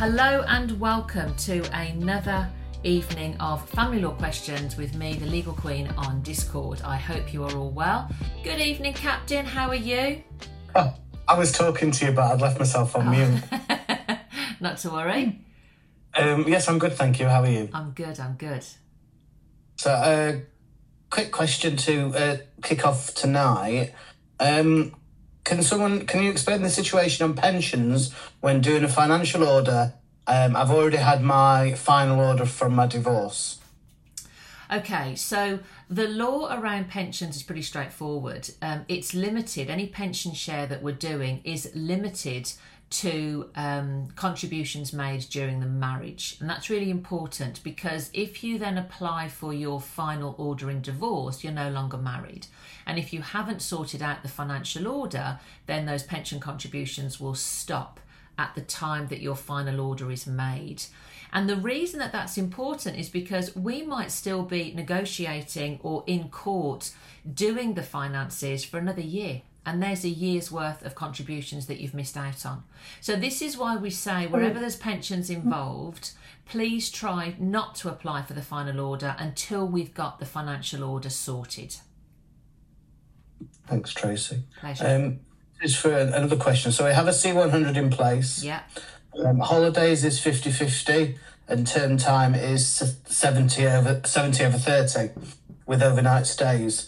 Hello and welcome to another evening of Family Law Questions with me, the Legal Queen, on Discord. I hope you are all well. Good evening, Captain. How are you? Oh, I was talking to you, but I'd left myself on mute. Not to worry. Yes, I'm good, thank you. How are you? I'm good. So, quick question to kick off tonight. Can you explain the situation on pensions when doing a financial order? I've already had my final order from my divorce. Okay, so the law around pensions is pretty straightforward. It's limited. Any pension share that we're doing is limited to contributions made during the marriage. And that's really important because if you then apply for your final order in divorce, you're no longer married. And if you haven't sorted out the financial order, then those pension contributions will stop at the time that your final order is made. And the reason that that's important is because we might still be negotiating or in court doing the finances for another year. And there's a year's worth of contributions that you've missed out on. So this is why we say wherever there's pensions involved, please try not to apply for the final order until we've got the financial order sorted. Thanks, Tracy. Pleasure. This is for another question. So we have a C100 in place. Yeah. Holidays is 50-50 and term time is 70 over 30 with overnight stays.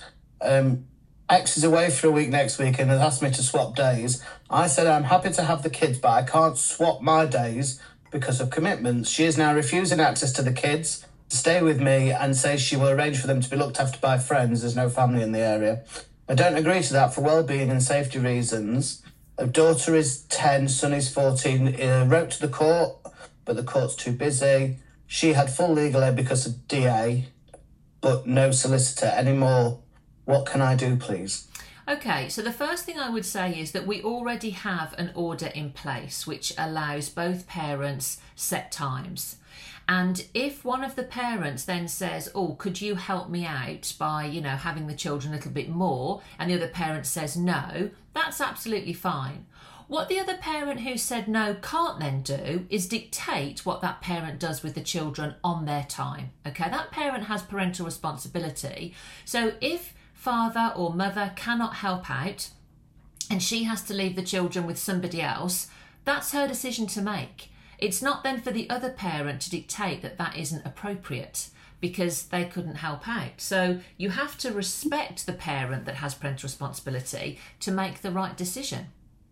X is away for a week next week and has asked me to swap days. I said I'm happy to have the kids, but I can't swap my days because of commitments. She is now refusing access to the kids to stay with me and says she will arrange for them to be looked after by friends. There's no family in the area. I don't agree to that for well-being and safety reasons. A daughter is 10, son is 14. Wrote to the court, but the court's too busy. She had full legal aid because of DA, but no solicitor anymore. What can I do, please? Okay, so the first thing I would say is that we already have an order in place which allows both parents set times. And if one of the parents then says, oh, could you help me out by, having the children a little bit more, and the other parent says no, that's absolutely fine. What the other parent who said no can't then do is dictate what that parent does with the children on their time. Okay, that parent has parental responsibility. So if father or mother cannot help out and she has to leave the children with somebody else, that's her decision to make. It's not then for the other parent to dictate that that isn't appropriate because they couldn't help out. So you have to respect the parent that has parental responsibility to make the right decision.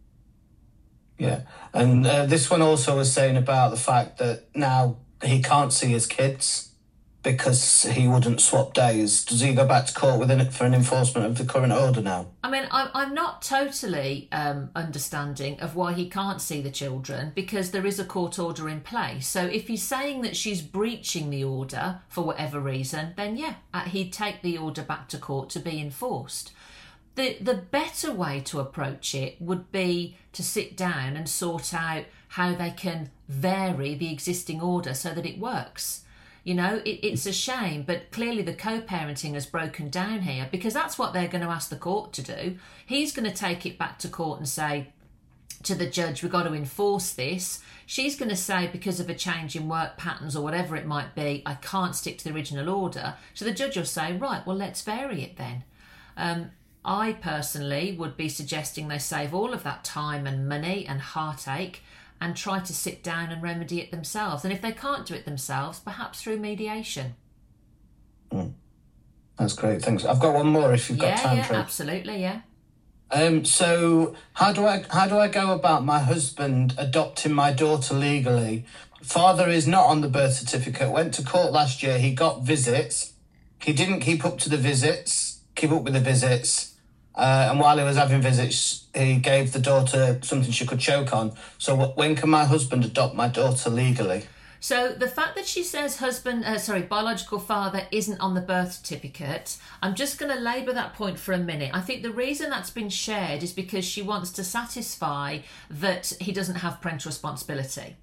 Yeah, and this one also was saying about the fact that now he can't see his kids because he wouldn't swap days. Does he go back to court for an enforcement of the current order now? I mean, I'm not totally understanding of why he can't see the children because there is a court order in place. So if he's saying that she's breaching the order for whatever reason, then yeah, he'd take the order back to court to be enforced. The better way to approach it would be to sit down and sort out how they can vary the existing order so that it works. It's a shame, but clearly the co-parenting has broken down here because that's what they're going to ask the court to do. He's going to take it back to court and say to the judge, we've got to enforce this. She's going to say, because of a change in work patterns or whatever it might be, I can't stick to the original order. So the judge will say, right, well, let's vary it then. I personally would be suggesting they save all of that time and money and heartache and try to sit down and remedy it themselves. And if they can't do it themselves, perhaps through mediation. That's great, thanks. I've got one more if you've got time for it. Yeah, absolutely, yeah. So how do I go about my husband adopting my daughter legally? Father is not on the birth certificate. Went to court last year. He got visits. He didn't keep up with the visits. And while he was having visits, he gave the daughter something she could choke on. So when can my husband adopt my daughter legally? So the fact that she says biological father isn't on the birth certificate, I'm just going to labour that point for a minute. I think the reason that's been shared is because she wants to satisfy that he doesn't have parental responsibility.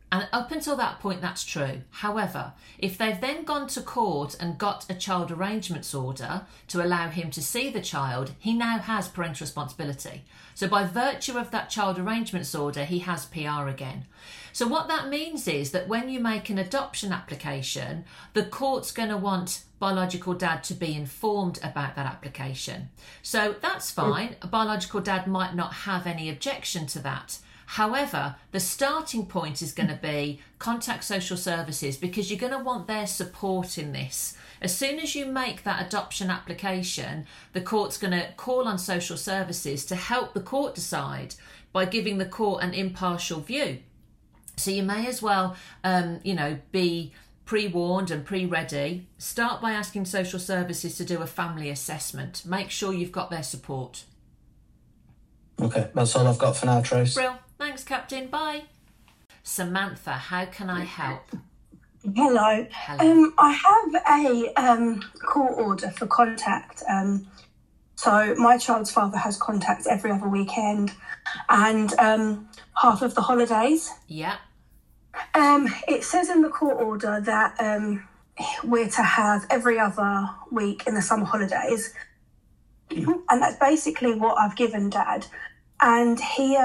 And up until that point, that's true. However, if they've then gone to court and got a child arrangements order to allow him to see the child, he now has parental responsibility. So by virtue of that child arrangements order, he has PR again. So what that means is that when you make an adoption application, the court's going to want biological dad to be informed about that application. So that's fine. A biological dad might not have any objection to that. However, the starting point is going to be contact social services, because you're going to want their support in this. As soon as you make that adoption application, the court's going to call on social services to help the court decide by giving the court an impartial view. So you may as well, be pre-warned and pre-ready. Start by asking social services to do a family assessment. Make sure you've got their support. Okay, that's all I've got for now, Trace. Brill. Thanks, Captain. Bye. Samantha, how can I help? Hello. Hello. I have a court order for contact. So my child's father has contact every other weekend and half of the holidays. Yeah. It says in the court order that we're to have every other week in the summer holidays. And that's basically what I've given Dad. And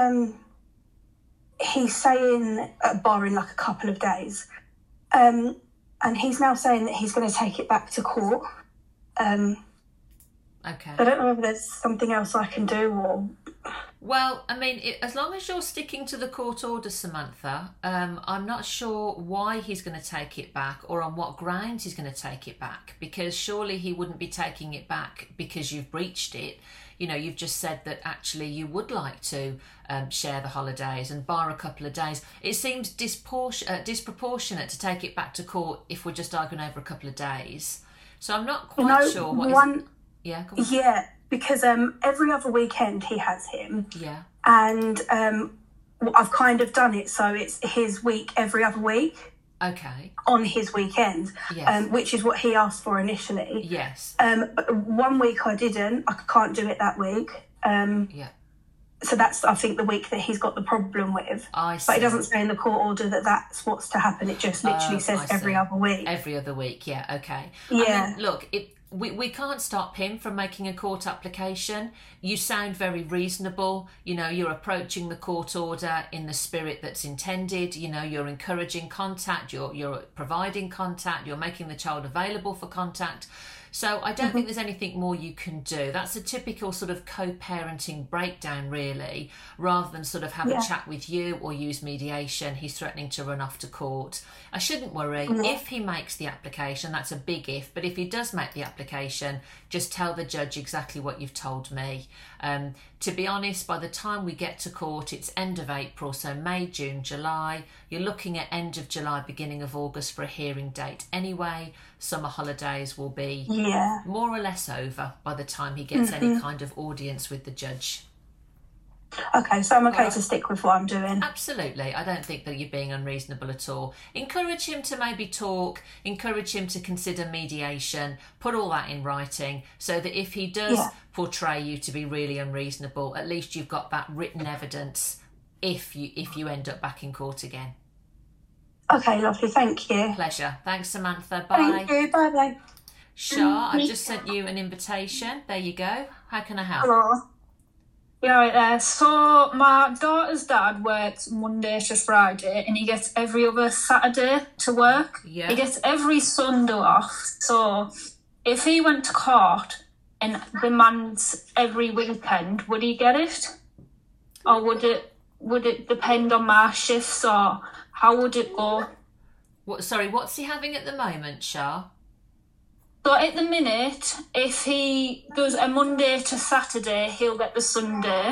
he's saying, barring like a couple of days, and he's now saying that he's going to take it back to court. Okay. I don't know if there's something else I can do or... Well, I mean, as long as you're sticking to the court order, Samantha, I'm not sure why he's going to take it back or on what grounds he's going to take it back, because surely he wouldn't be taking it back because you've breached it. You know, you've just said that actually you would like to share the holidays and bar a couple of days. It seems disproportionate to take it back to court if we're just arguing over a couple of days. So I'm not quite sure what Yeah, go on. Yeah, because every other weekend he has him. Yeah. And I've kind of done it so it's his week every other week. Okay. On his weekend, Yes. Which is what he asked for initially. Yes. But 1 week I didn't. I can't do it that week. Yeah. So that's, I think, the week that he's got the problem with. I see. But it doesn't say in the court order that that's what's to happen. It just literally says I every see. other week. Every other week, yeah, okay. Yeah. I mean, look, we can't stop him from making a court application. You sound very reasonable. You know, you're approaching the court order in the spirit that's intended. You know, you're encouraging contact, you're providing contact, you're making the child available for contact. So I don't think there's anything more you can do. That's a typical sort of co-parenting breakdown, really, rather than sort of have a chat with you or use mediation. He's threatening to run off to court. I shouldn't worry. If he makes the application, that's a big if, but if he does make the application, just tell the judge exactly what you've told me. To be honest, by the time we get to court, it's end of April, so May, June, July. You're looking at end of July, beginning of August for a hearing date. Anyway, summer holidays will be more or less over by the time he gets any kind of audience with the judge. Okay, so I'm okay to stick with what I'm doing. Absolutely. I don't think that you're being unreasonable at all. Encourage him to maybe talk, encourage him to consider mediation, put all that in writing so that if he does portray you to be really unreasonable, at least you've got that written evidence if you end up back in court again. Okay, lovely. Thank you. Pleasure. Thanks, Samantha. Bye. Thank you. Bye-bye. Shah, I've just sent you an invitation. There you go. How can I help? Hello. Yeah, right there. So my daughter's dad works Monday to Friday and he gets every other Saturday to work. Yeah. He gets every Sunday off. So if he went to court and demands every weekend, would he get it? Or would it depend on my shifts, or how would it go? What's he having at the moment, Shah? So at the minute, if he does a Monday to Saturday, he'll get the Sunday.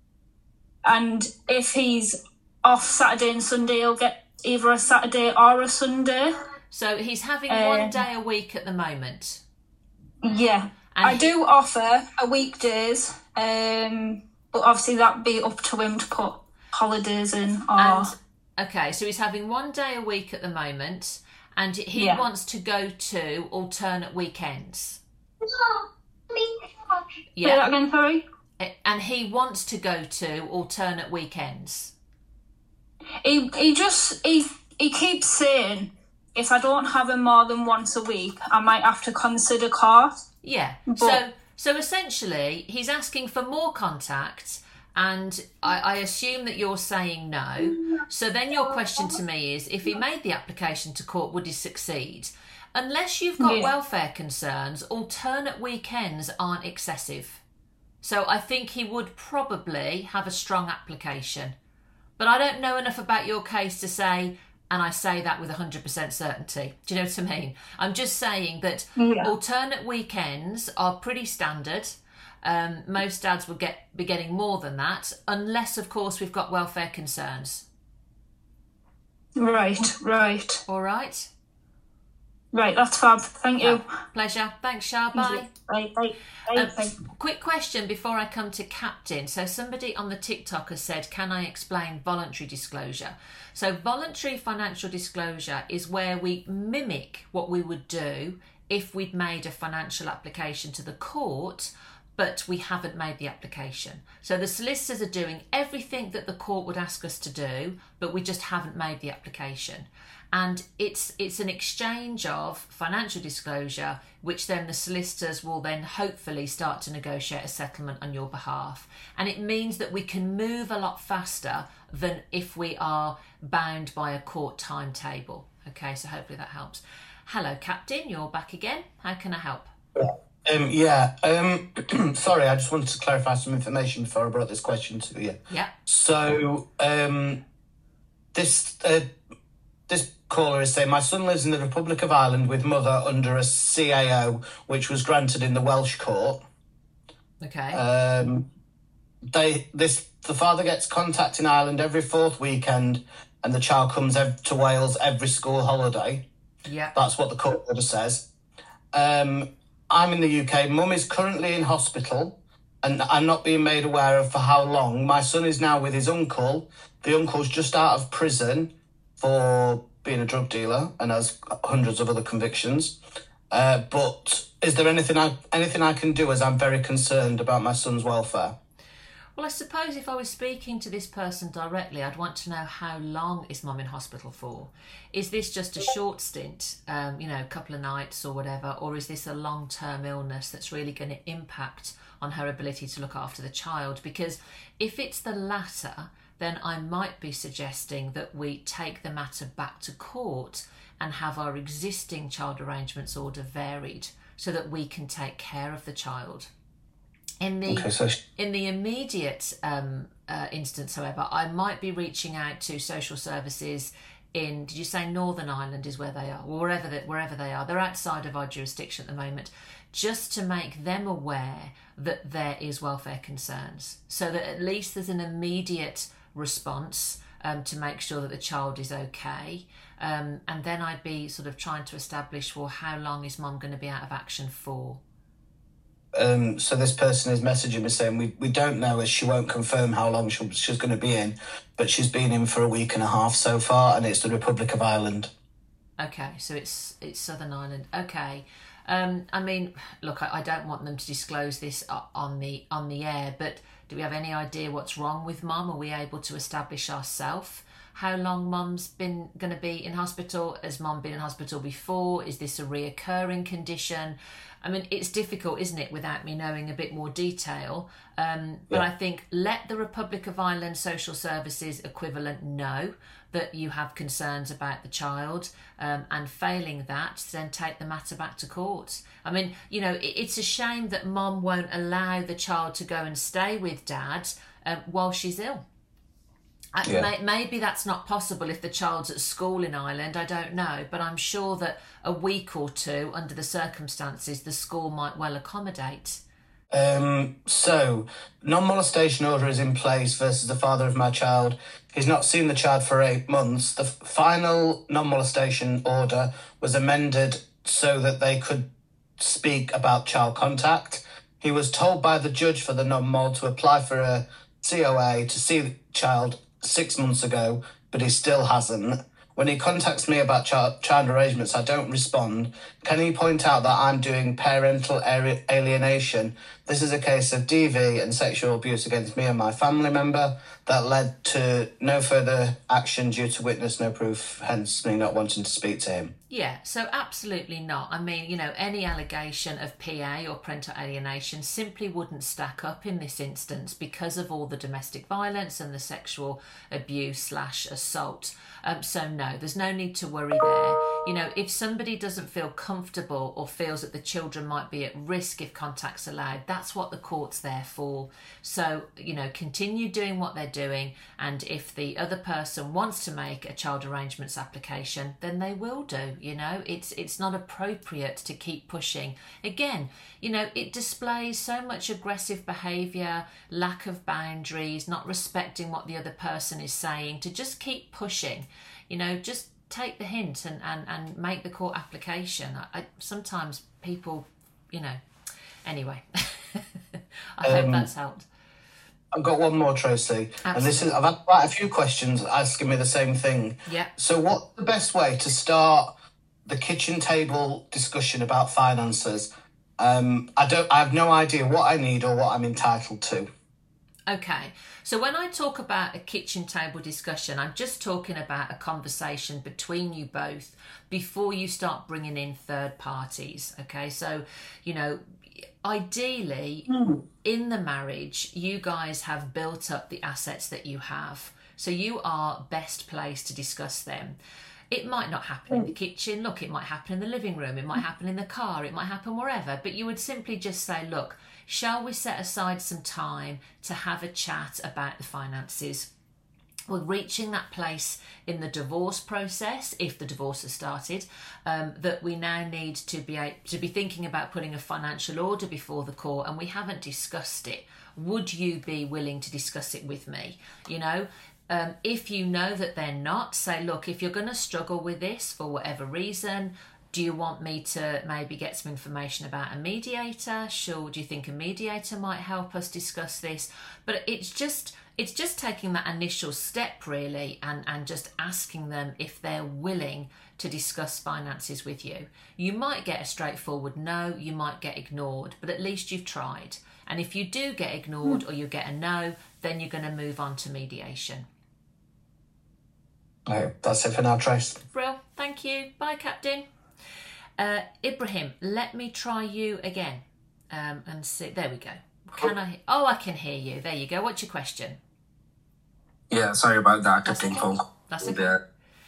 And if he's off Saturday and Sunday, he'll get either a Saturday or a Sunday. So he's having 1 day a week at the moment? Yeah. And I do offer a weekdays, but obviously that'd be up to him to put holidays in. Okay, so he's having 1 day a week at the moment. And he wants to go to alternate weekends. Yeah. Say that again, sorry? And he wants to go to alternate weekends. he keeps saying, if I don't have him more than once a week, I might have to consider court. Yeah. So essentially, he's asking for more contact, and I assume that you're saying no. So then your question to me is, if he made the application to court, would he succeed? Unless you've got welfare concerns, alternate weekends aren't excessive. So I think he would probably have a strong application. But I don't know enough about your case to say, and I say that with 100% certainty. Do you know what I mean? I'm just saying that alternate weekends are pretty standard. Most dads would be getting more than that, unless, of course, we've got welfare concerns. Right. All right? Right, that's fab. Thank you. Pleasure. Thanks, Shah. Bye. Bye. Quick question before I come to Captain. So somebody on the TikTok has said, can I explain voluntary disclosure? So voluntary financial disclosure is where we mimic what we would do if we'd made a financial application to the court, but we haven't made the application. So the solicitors are doing everything that the court would ask us to do, but we just haven't made the application. And it's an exchange of financial disclosure, which then the solicitors will then hopefully start to negotiate a settlement on your behalf. And it means that we can move a lot faster than if we are bound by a court timetable. Okay, so hopefully that helps. Hello, Captain, you're back again. How can I help? Sorry, I just wanted to clarify some information before I brought this question to you. Yeah. So, this caller is saying, my son lives in the Republic of Ireland with mother under a CAO, which was granted in the Welsh court. Okay. The father gets contact in Ireland every fourth weekend, and the child comes to Wales every school holiday. Yeah. That's what the court order says. I'm in the UK. Mum is currently in hospital, and I'm not being made aware of for how long. My son is now with his uncle. The uncle's just out of prison for being a drug dealer and has hundreds of other convictions. But is there anything I can do, as I'm very concerned about my son's welfare? Well, I suppose if I was speaking to this person directly, I'd want to know, how long is mum in hospital for? Is this just a short stint, a couple of nights or whatever, or is this a long-term illness that's really going to impact on her ability to look after the child? Because if it's the latter, then I might be suggesting that we take the matter back to court and have our existing child arrangements order varied so that we can take care of the child. In the immediate instance, however, I might be reaching out to social services in, did you say Northern Ireland is where they are? Or wherever they are. They're outside of our jurisdiction at the moment, just to make them aware that there is welfare concerns, so that at least there's an immediate response to make sure that the child is okay. And then I'd be sort of trying to establish, well, how long is mum going to be out of action for? So this person is messaging me saying, we don't know, as she won't confirm how long she's going to be in, but she's been in for a week and a half so far, and it's the Republic of Ireland. Okay, so it's Southern Ireland. Okay. I mean, look, I don't want them to disclose this on the air, but do we have any idea what's wrong with mum? Are we able to establish ourselves how long mum's been going to be in hospital? Has mum been in hospital before? Is this a reoccurring condition? I mean, it's difficult, isn't it, without me knowing a bit more detail. But I think let the Republic of Ireland Social Services equivalent know that you have concerns about the child, and failing that, then take the matter back to court. I mean, it's a shame that mum won't allow the child to go and stay with dad while she's ill. Maybe that's not possible if the child's at school in Ireland, I don't know, but I'm sure that a week or two, under the circumstances, the school might well accommodate. So, non-molestation order is in place versus the father of my child. He's not seen the child for 8 months. The final non-molestation order was amended so that they could speak about child contact. He was told by the judge for the non-mol to apply for a COA to see the child 6 months ago, but he still hasn't. When he contacts me about child arrangements, I don't respond. Can he point out that I'm doing parental alienation This is a case of DV and sexual abuse against me and my family member that led to no further action due to witness no proof, hence me not wanting to speak to him. Yeah, so absolutely not. I mean, you know, any allegation of PA or parental alienation simply wouldn't stack up in this instance because of all the domestic violence and the sexual abuse / assault. So no, there's no need to worry there. You know, if somebody doesn't feel comfortable or feels that the children might be at risk if contact's allowed, that's what the court's there for. So, you know, continue doing what they're doing, and if the other person wants to make a child arrangements application, then they will do. You know, it's not appropriate to keep pushing. Again, you know, it displays so much aggressive behaviour, lack of boundaries, not respecting what the other person is saying, to just keep pushing. You know, just take the hint and make the court application. I sometimes people, you know, anyway. I hope that's helped. I've got one more, Tracy. Absolutely. And this is, I've had quite a few questions asking me the same thing. Yeah. So what's the best way to start the kitchen table discussion about finances? I have no idea what I need or what I'm entitled to. Okay, so when I talk about a kitchen table discussion, I'm just talking about a conversation between you both before you start bringing in third parties. Okay, so, you know, ideally in the marriage, you guys have built up the assets that you have. So you are best placed to discuss them. It might not happen in the kitchen. Look, it might happen in the living room. It might happen in the car. It might happen wherever. But you would simply just say, look, shall we set aside some time to have a chat about the finances? We're reaching that place in the divorce process, if the divorce has started, that we now need to be thinking about putting a financial order before the court, and we haven't discussed it. Would you be willing to discuss it with me? You know, if you know that they're not, say, look, if you're going to struggle with this for whatever reason, do you want me to maybe get some information about a mediator? Sure, do you think a mediator might help us discuss this? But it's just taking that initial step, really, and just asking them if they're willing to discuss finances with you. You might get a straightforward no, you might get ignored, but at least you've tried. And if you do get ignored or you get a no, then you're going to move on to mediation. Okay, that's it for now, Trace. Brill, thank you. Bye, Captain. Ibrahim, let me try you again and see. There we go. I can hear you. There you go. What's your question? Yeah, sorry about that. I kept getting phone call. That's okay.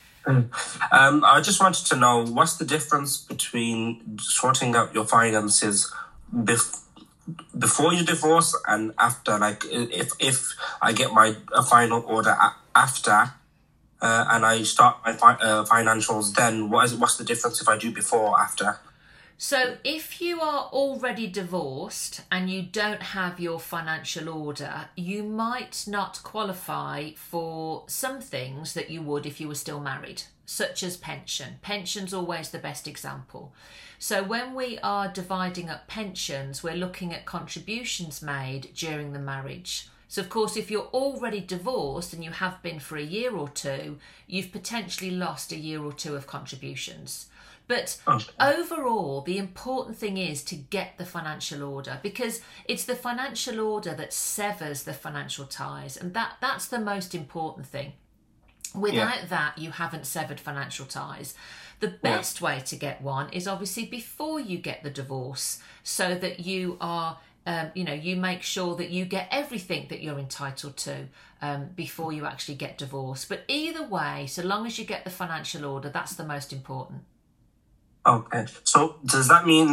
I just wanted to know, what's the difference between sorting out your finances before you divorce and after? Like, if I get my final order after, and I start my financials, then what's the difference if I do before or after? So if you are already divorced and you don't have your financial order, you might not qualify for some things that you would if you were still married, such as pension. Pension's always the best example. So when we are dividing up pensions, we're looking at contributions made during the marriage. So, of course, if you're already divorced and you have been for a year or two, you've potentially lost a year or two of contributions. But overall, the important thing is to get the financial order, because it's the financial order that severs the financial ties. And that's the most important thing. Without that, you haven't severed financial ties. The best way to get one is obviously before you get the divorce, so that you are... you make sure that you get everything that you're entitled to before you actually get divorced. But either way, so long as you get the financial order, that's the most important. Okay. So does that mean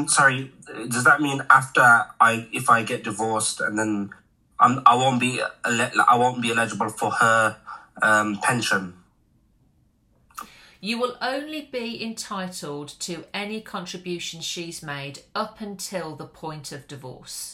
if I get divorced and then I won't be eligible for her pension? You will only be entitled to any contribution she's made up until the point of divorce.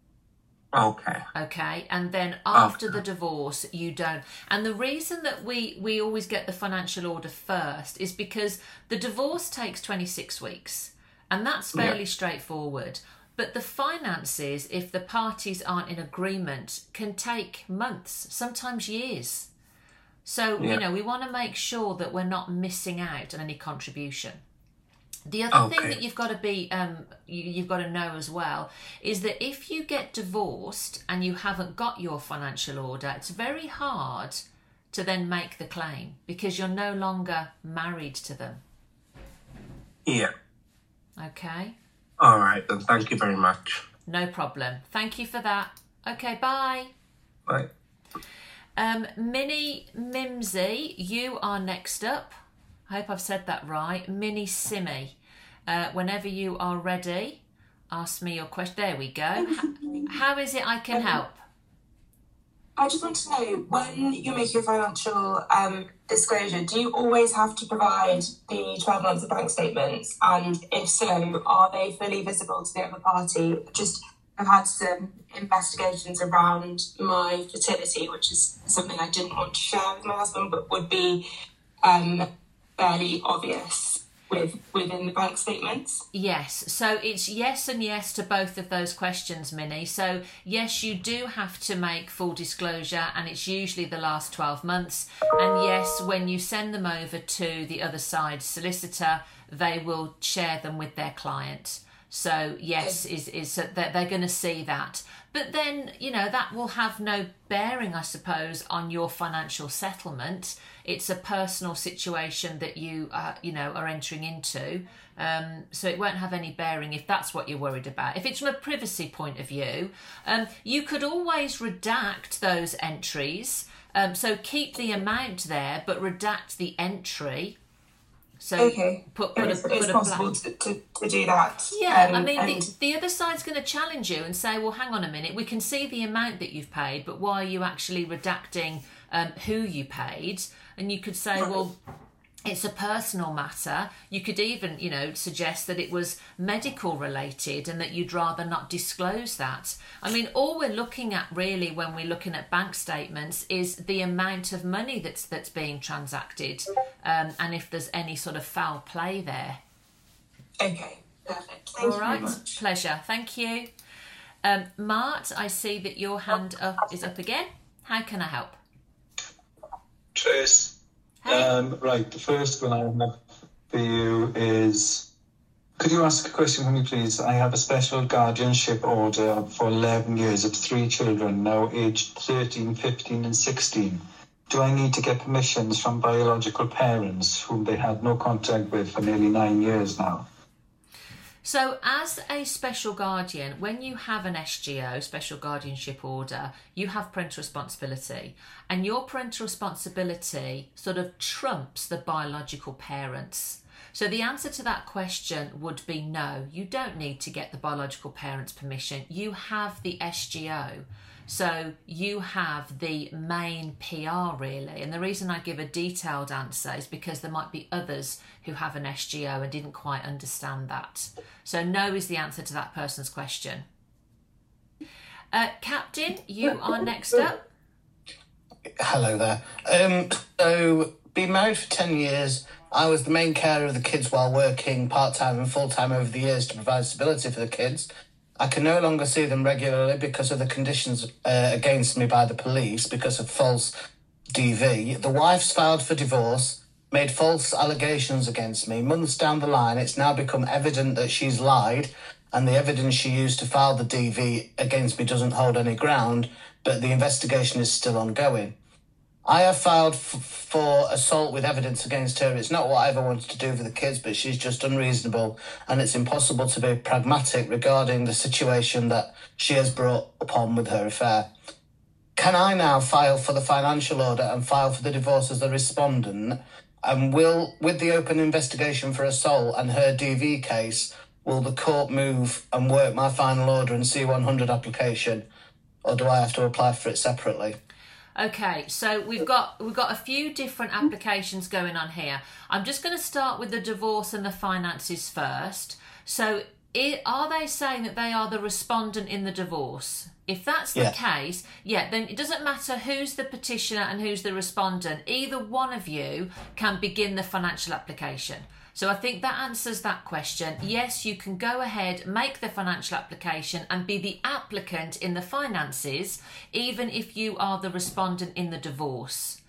Okay, and then after the divorce, you don't. And the reason that we always get the financial order first is because the divorce takes 26 weeks, and that's fairly straightforward. But the finances, if the parties aren't in agreement, can take months, sometimes years. So, we want to make sure that we're not missing out on any contribution. The other thing that you've got to be, you've got to know as well, is that if you get divorced and you haven't got your financial order, it's very hard to then make the claim because you're no longer married to them. Yeah. Okay. All right, then. Thank you very much. No problem. Thank you for that. Okay, bye. Bye. Minnie Mimsy, you are next up. I hope I've said that right. Minnie Simmy. Whenever you are ready, ask me your question. There we go. How is it I can help? I just want to know, when you make your financial disclosure, do you always have to provide the 12 months of bank statements? And if so, are they fully visible to the other party? I've had some investigations around my fertility, which is something I didn't want to share with my husband, but would be fairly obvious within the bank statements. Yes, so it's yes and yes to both of those questions, Minnie. So yes, you do have to make full disclosure, and it's usually the last 12 months. And yes, when you send them over to the other side's solicitor, they will share them with their client. So yes, is that they're going to see that. But then, that will have no bearing, I suppose, on your financial settlement. It's a personal situation that you, are entering into. So it won't have any bearing if that's what you're worried about. If it's from a privacy point of view, you could always redact those entries. So keep the amount there, but redact the entry. So it's possible to do that. Yeah, the other side's going to challenge you and say, well, hang on a minute, we can see the amount that you've paid, but why are you actually redacting who you paid? And you could say, well, it's a personal matter. You could even, suggest that it was medical related and that you'd rather not disclose that. All we're looking at really when we're looking at bank statements is the amount of money that's being transacted, and if there's any sort of foul play there. Okay, perfect. Thank you very much. Pleasure. Thank you. Mart, I see that your hand is up again. How can I help? Trace. Hey. Right, the first one I have for you is, could you ask a question for me, please? I have a special guardianship order for 11 years of 3 children, now aged 13, 15 and 16. Do I need to get permissions from biological parents whom they had no contact with for nearly 9 years now? So as a special guardian, when you have an SGO, special guardianship order, you have parental responsibility, and your parental responsibility sort of trumps the biological parents. So the answer to that question would be no, you don't need to get the biological parents' permission. You have the SGO. So you have the main PR really. And the reason I give a detailed answer is because there might be others who have an SGO and didn't quite understand that. So no is the answer to that person's question. Captain, you are next up. Hello there. So, been married for 10 years. I was the main carer of the kids while working part-time and full-time over the years to provide stability for the kids. I can no longer see them regularly because of the conditions against me by the police because of false DV. The wife's filed for divorce, made false allegations against me. Months down the line, it's now become evident that she's lied, and the evidence she used to file the DV against me doesn't hold any ground, but the investigation is still ongoing. I have filed for assault with evidence against her. It's not what I ever wanted to do for the kids, but she's just unreasonable, and it's impossible to be pragmatic regarding the situation that she has brought upon with her affair. Can I now file for the financial order and file for the divorce as the respondent? And with the open investigation for assault and her DV case, will the court move and work my final order and C100 application, or do I have to apply for it separately? Okay, so we've got a few different applications going on here. I'm just going to start with the divorce and the finances first. So are they saying that they are the respondent in the divorce? If that's the case, then it doesn't matter who's the petitioner and who's the respondent. Either one of you can begin the financial application. So I think that answers that question. Yes, you can go ahead, make the financial application and be the applicant in the finances, even if you are the respondent in the divorce.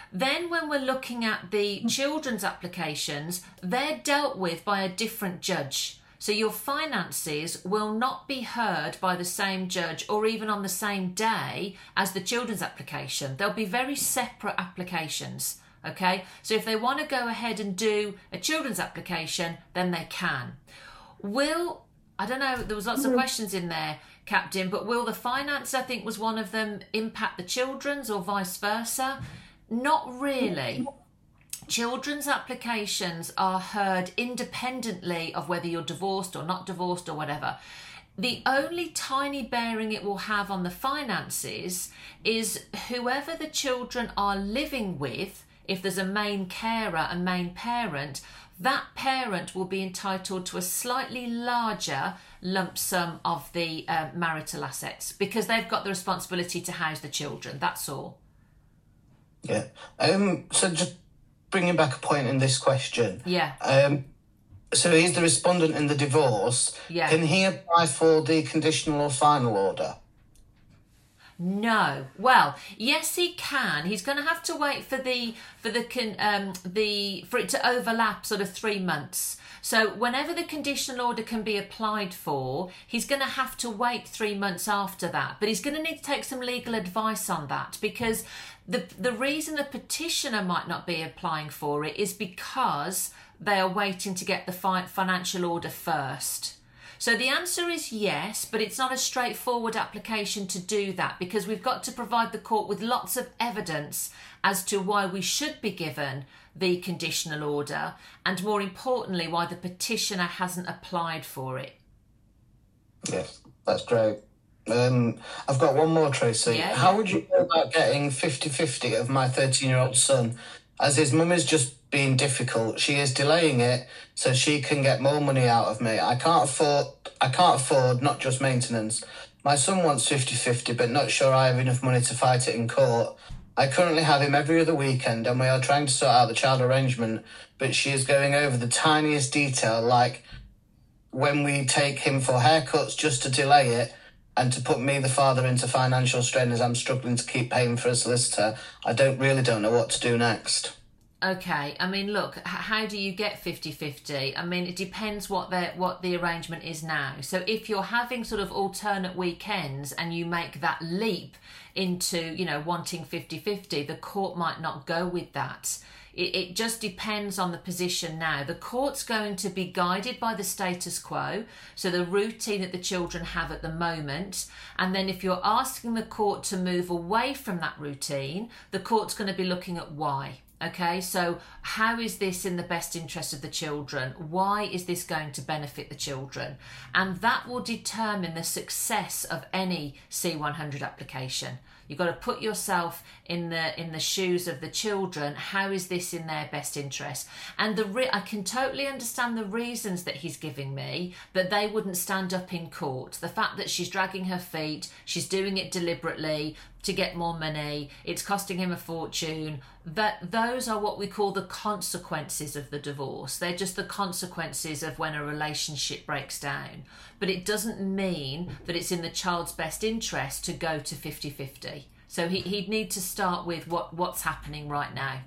Then when we're looking at the children's applications, they're dealt with by a different judge. So your finances will not be heard by the same judge or even on the same day as the children's application. They'll be very separate applications. Okay, so if they want to go ahead and do a children's application, then they can. I don't know, there was lots of questions in there, Captain, but will the finance, I think was one of them, impact the children's or vice versa? Not really. Children's applications are heard independently of whether you're divorced or not divorced or whatever. The only tiny bearing it will have on the finances is whoever the children are living with. If there's a main carer and main parent, that parent will be entitled to a slightly larger lump sum of the marital assets because they've got the responsibility to house the children. That's all. Yeah. So just bringing back a point in this question. Yeah. So he's the respondent in the divorce. Yeah. Can he apply for the conditional or final order? No. Well, yes, he can. He's going to have to wait for it to overlap sort of 3 months. So whenever the conditional order can be applied for, he's going to have to wait 3 months after that. But he's going to need to take some legal advice on that because the reason the petitioner might not be applying for it is because they are waiting to get the financial order first. So the answer is yes, but it's not a straightforward application to do that because we've got to provide the court with lots of evidence as to why we should be given the conditional order and, more importantly, why the petitioner hasn't applied for it. Yes, that's great. I've got one more, Tracy. Yeah, How would you go about getting 50-50 of my 13-year-old son? As his mum is just being difficult, she is delaying it so she can get more money out of me. I can't afford not just maintenance. My son wants 50-50, but not sure I have enough money to fight it in court. I currently have him every other weekend and we are trying to sort out the child arrangement, but she is going over the tiniest detail, like when we take him for haircuts just to delay it and to put me, the father, into financial strain as I'm struggling to keep paying for a solicitor. I don't know what to do next. Okay, I mean, look, how do you get 50-50? I mean, it depends what the arrangement is now. So if you're having sort of alternate weekends and you make that leap into, wanting 50-50, the court might not go with that. It just depends on the position now. The court's going to be guided by the status quo, so the routine that the children have at the moment. And then if you're asking the court to move away from that routine, the court's going to be looking at why. Okay, so how is this in the best interest of the children? Why is this going to benefit the children? And that will determine the success of any C100 application. You've got to put yourself in the shoes of the children. How is this in their best interest? And I can totally understand the reasons that he's giving me, that they wouldn't stand up in court. The fact that she's dragging her feet, she's doing it deliberately to get more money, it's costing him a fortune. Those are what we call the consequences of the divorce. They're just the consequences of when a relationship breaks down. But it doesn't mean that it's in the child's best interest to go to 50-50. So he'd need to start with what's happening right now.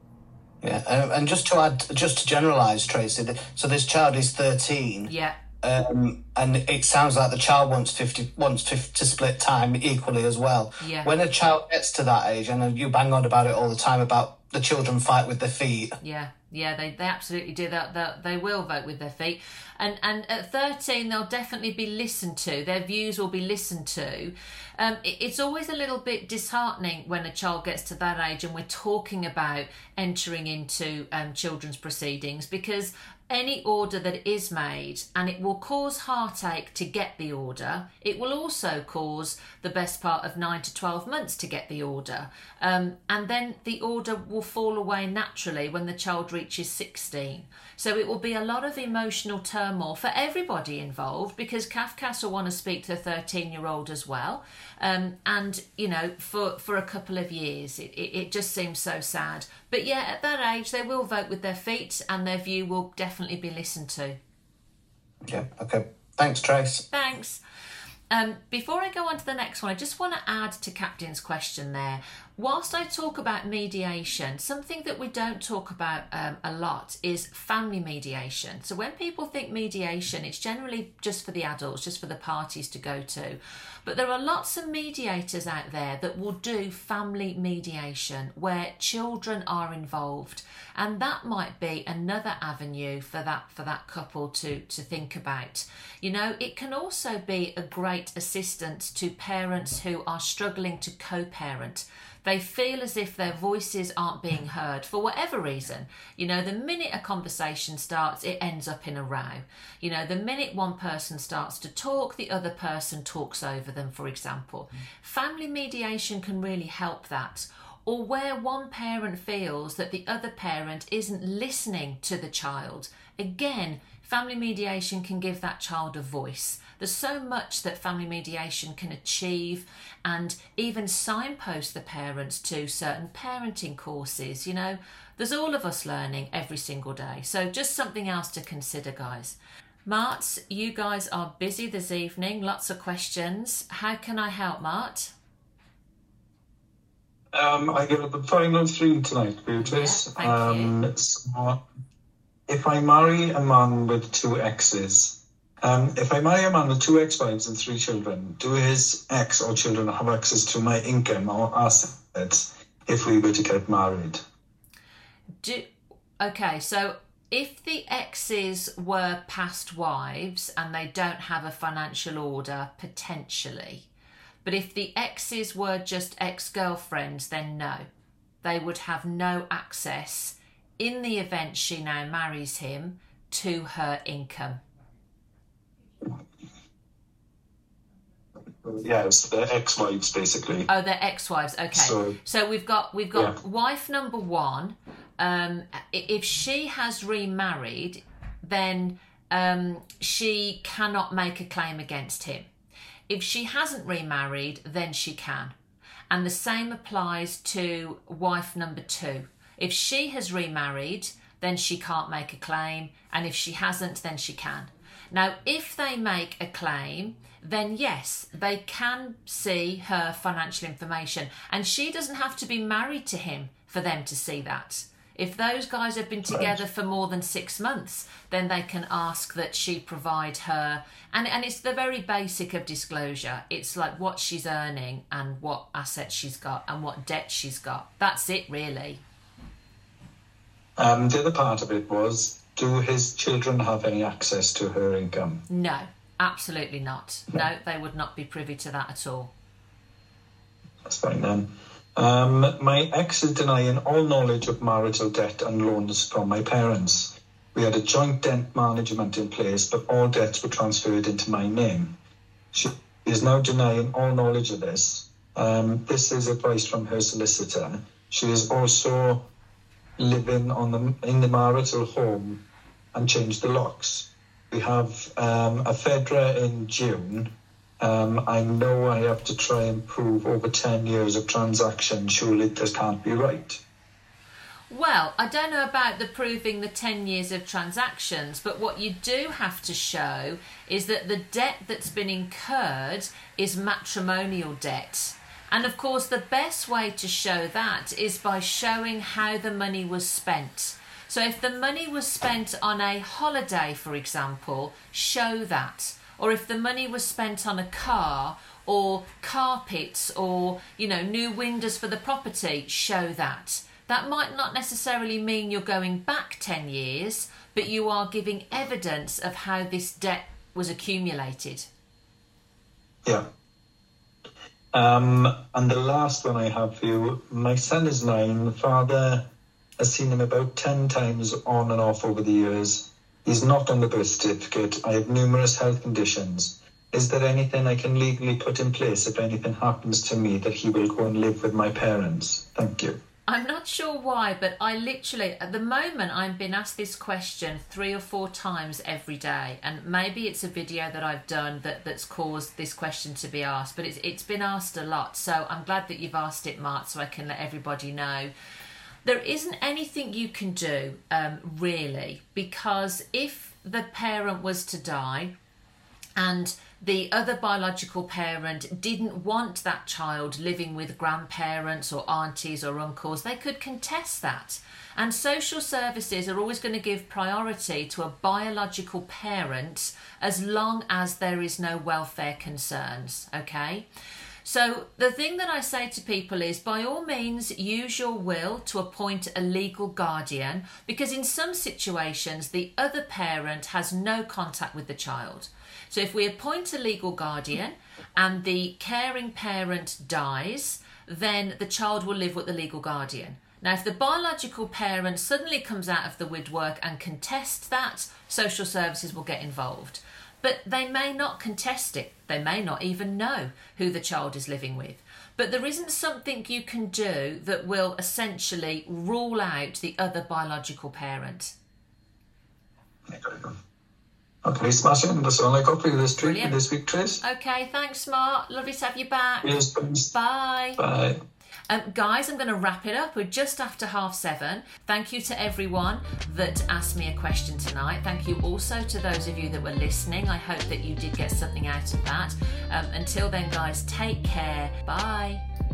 Yeah, and just to generalise, Tracy, so this child is 13. Yeah. And it sounds like the child wants to split time equally as well. Yeah. When a child gets to that age, and you bang on about it all the time about the children fight with their feet. Yeah, they absolutely do that. They will vote with their feet. And at 13, they'll definitely be listened to. Their views will be listened to. It's always a little bit disheartening when a child gets to that age and we're talking about entering into children's proceedings, because any order that is made, and it will cause heartache to get the order, it will also cause the best part of 9 to 12 months to get the order. And then the order will fall away naturally when the child reaches 16. So it will be a lot of emotional turmoil for everybody involved, because CAFCASS will want to speak to a 13-year-old as well. And, for a couple of years, it just seems so sad. But yeah, at that age, they will vote with their feet and their view will definitely be listened to. Yeah, okay. Thanks, Trace. Thanks. Before I go on to the next one, I just want to add to Captain's question there. whilst I talk about mediation, something that we don't talk about a lot is family mediation. So when people think mediation, it's generally just for the adults, just for the parties to go to. But there are lots of mediators out there that will do family mediation where children are involved. And that might be another avenue for that couple to think about. You know, it can also be a great assistance to parents who are struggling to co-parent. They feel as if their voices aren't being heard for whatever reason. You know, the minute a conversation starts, it ends up in a row. You know, the minute one person starts to talk, the other person talks over them, for example. Family mediation can really help that. Or where one parent feels that the other parent isn't listening to the child. Again, family mediation can give that child a voice. There's so much that family mediation can achieve, and even signpost the parents to certain parenting courses. You know, there's all of us learning every single day. So just something else to consider, guys. Mart, you guys are busy this evening, lots of questions. How can I help, Mart? I get the final three tonight, Beatrice. Yeah, thank you. So if I marry a man with two exes, if I marry a man with two ex-wives and three children, do his ex or children have access to my income or assets if we were to get married? Okay, so if the exes were past wives and they don't have a financial order, potentially. But if the exes were just ex-girlfriends, then no. They would have no access, in the event she now marries him, to her income. Yes, they're ex-wives, basically. Oh, they're ex-wives. Okay. So we've got wife number one. If she has remarried, then she cannot make a claim against him. If she hasn't remarried, then she can. And the same applies to wife number two. If she has remarried, then she can't make a claim. And if she hasn't, then she can. Now, if they make a claim, then yes, they can see her financial information. And she doesn't have to be married to him for them to see that. If those guys have been together for more than 6 months, then they can ask that she provide her. And it's the very basic of disclosure. It's like what she's earning and what assets she's got and what debt she's got. That's it, really. The other part of it was, do his children have any access to her income? No, absolutely not. No, they would not be privy to that at all. That's fine then. My ex is denying all knowledge of marital debt and loans from my parents. We had a joint debt management in place, but all debts were transferred into my name. She is now denying all knowledge of this. This is advice from her solicitor. She is also living in the marital home and changed the locks. We have a FEDRA in June. I know I have to try and prove over 10 years of transaction. Surely this can't be right. Well, I don't know about the proving the 10 years of transactions, but what you do have to show is that the debt that's been incurred is matrimonial debt. And of course, the best way to show that is by showing how the money was spent. So if the money was spent on a holiday, for example, show that. Or if the money was spent on a car or carpets or, new windows for the property, show that. That might not necessarily mean you're going back 10 years, but you are giving evidence of how this debt was accumulated. Yeah. And the last one I have for you, my son is 9. Father has seen him about 10 times on and off over the years. He's not on the birth certificate. I have numerous health conditions. Is there anything I can legally put in place if anything happens to me that he will go and live with my parents? Thank you. I'm not sure why, but I literally, at the moment, I've been asked this question 3 or 4 times every day. And maybe it's a video that I've done that's caused this question to be asked, but it's been asked a lot. So I'm glad that you've asked it, Mart, so I can let everybody know. There isn't anything you can do, really, because if the parent was to die and the other biological parent didn't want that child living with grandparents or aunties or uncles, they could contest that. And social services are always going to give priority to a biological parent as long as there is no welfare concerns, okay? So the thing that I say to people is, by all means, use your will to appoint a legal guardian, because in some situations, the other parent has no contact with the child. So if we appoint a legal guardian and the caring parent dies, then the child will live with the legal guardian. Now, if the biological parent suddenly comes out of the woodwork and contests that, social services will get involved. But they may not contest it. They may not even know who the child is living with. But there isn't something you can do that will essentially rule out the other biological parent. Okay, smashing. That's all I got for you this week, Trace. Okay, thanks, Mark. Lovely to have you back. Yes, thanks. Bye. Bye. Guys, I'm going to wrap it up. We're just after 7:30. Thank you to everyone that asked me a question tonight. Thank you also to those of you that were listening. I hope that you did get something out of that. Until then, guys, take care. Bye.